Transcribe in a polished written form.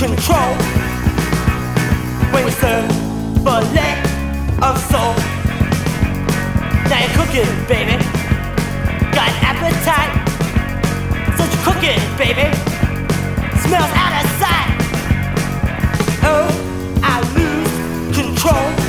control. When you serve fillet of soul. Now you're cooking, baby. Got an appetite. So you're cooking, baby. Smells out of sight. Oh, I lose control.